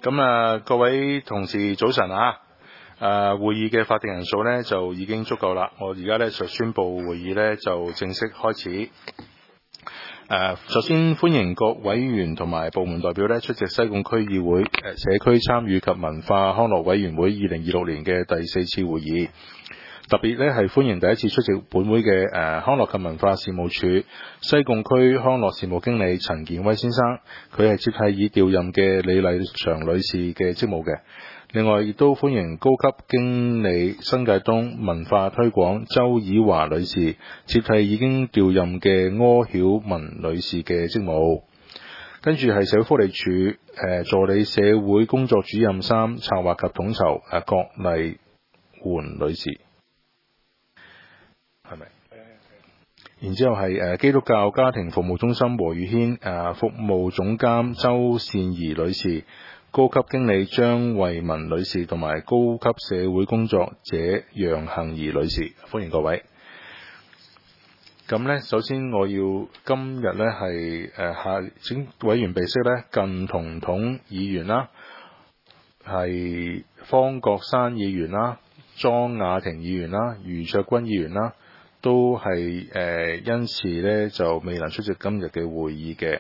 咁啊，各位同事早晨啊！會議嘅法定人數呢就已經足夠啦。我而家呢就宣布會議呢就正式開始。首先歡迎各委員同埋部門代表呢出席西貢區議會社區參與及文化康樂委員會2026年嘅第4次會議。特別呢係歡迎第一次出席本會嘅康樂及文化事務處西貢區康樂事務經理陳建威先生，佢係接替已調任嘅李麗祥女士嘅職務嘅。另外亦都歡迎高級經理新界東文化推廣周以華女士，接替已經調任嘅柯曉文女士嘅職務。跟住係社會福利署助理社會工作主任3策劃及統籌郭麗媛女士。係咪？然之後係基督教家庭服務中心和宇軒服務總監周善儀女士，高級經理張慧文女士同埋高級社會工作者楊杏兒女士，歡迎各位。咁呢，首先我要今日呢係下請委員備悉呢，靳彤彤議員啦，係方國珊議員啦，莊雅婷議員啦，余卓君議員啦，都係因此呢就未能出席今日嘅會議嘅。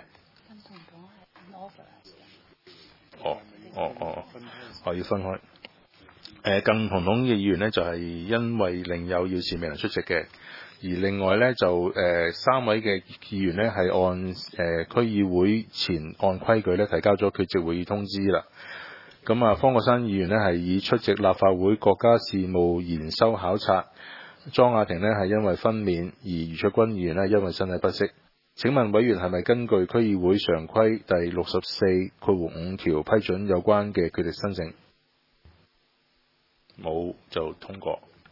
我要分開。靳彤彤嘅議員呢就係因為另有要事未能出席嘅，而另外呢就3位嘅議員呢係按區議會前按規矩呢提交咗缺席會議通知啦。咁啊，方國珊議員呢係已出席立法會國家事務研修考察，莊雅婷呢係因為分娩，而余卓君議員呢因為身體不適。請問委員係咪根據區議會常規第64.5條批准有關嘅缺席申請？冇就通過。